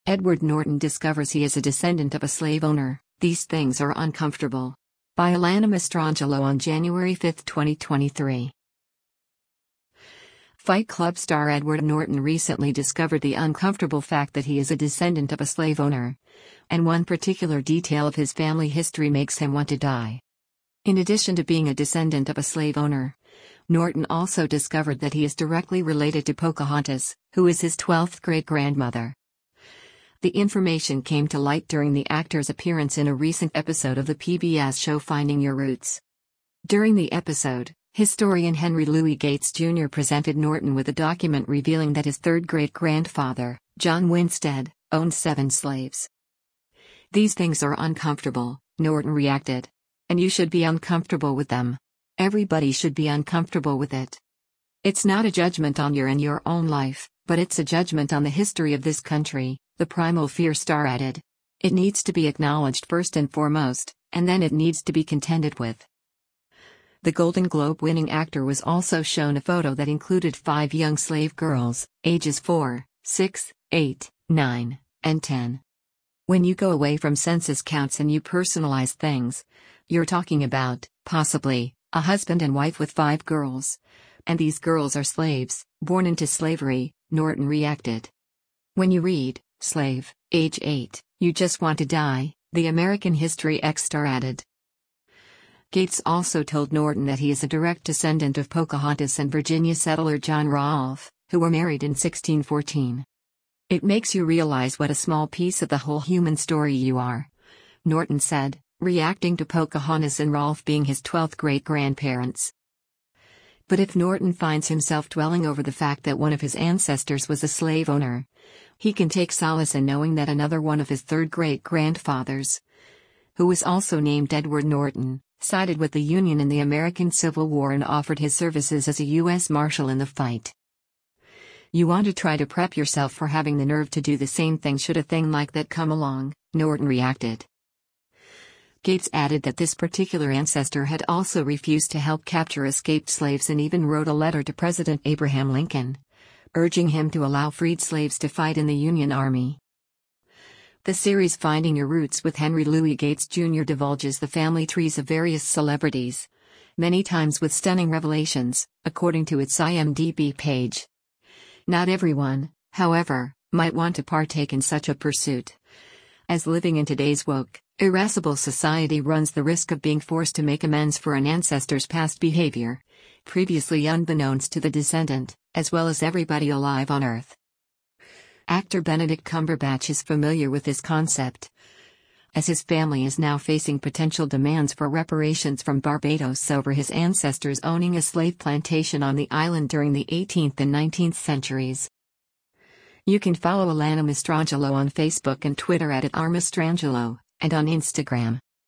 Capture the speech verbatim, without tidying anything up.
Edward Norton discovers he is a descendant of a slave owner. These things are uncomfortable. By Alana Mastrangelo on January fifth, twenty twenty-three. Fight Club star Edward Norton recently discovered the uncomfortable fact that he is a descendant of a slave owner. And one particular detail of his family history makes him want to die. In addition to being a descendant of a slave owner, Norton also discovered that he is directly related to Pocahontas, who is his twelfth great-grandmother. The information came to light during the actor's appearance in a recent episode of the P B S show Finding Your Roots. During the episode, historian Henry Louis Gates Junior presented Norton with a document revealing that his third great-grandfather, John Winstead, owned seven slaves. "These things are uncomfortable," Norton reacted. "And you should be uncomfortable with them. Everybody should be uncomfortable with it. It's not a judgment on your and your own life, but it's a judgment on the history of this country," the Primal Fear star added. "It needs to be acknowledged first and foremost, and then it needs to be contended with." The Golden Globe-winning actor was also shown a photo that included five young slave girls, ages four, six, eight, nine, and ten. When you go away from census counts and you personalize things, you're talking about, possibly, a husband and wife with five girls. And these girls are slaves, born into slavery, Norton reacted. "When you read, slave, age eight, you just want to die," the American History X star added. Gates also told Norton that he is a direct descendant of Pocahontas and Virginia settler John Rolfe, who were married in sixteen fourteen. "It makes you realize what a small piece of the whole human story you are," Norton said, reacting to Pocahontas and Rolfe being his twelfth great-grandparents. But if Norton finds himself dwelling over the fact that one of his ancestors was a slave owner, he can take solace in knowing that another one of his third great-grandfathers, who was also named Edward Norton, sided with the Union in the American Civil War and offered his services as a U S Marshal in the fight. "You want to try to prep yourself for having the nerve to do the same thing should a thing like that come along," Norton reacted. Gates added that this particular ancestor had also refused to help capture escaped slaves and even wrote a letter to President Abraham Lincoln, urging him to allow freed slaves to fight in the Union Army. The series Finding Your Roots with Henry Louis Gates Junior divulges the family trees of various celebrities, many times with stunning revelations, according to its I M D B page. Not everyone, however, might want to partake in such a pursuit, as living in today's woke, irascible society runs the risk of being forced to make amends for an ancestor's past behavior, previously unbeknownst to the descendant, as well as everybody alive on Earth. Actor Benedict Cumberbatch is familiar with this concept, as his family is now facing potential demands for reparations from Barbados over his ancestors owning a slave plantation on the island during the eighteenth and nineteenth centuries. You can follow Alana Mastrangelo on Facebook and Twitter at Mastrangelo, and on Instagram.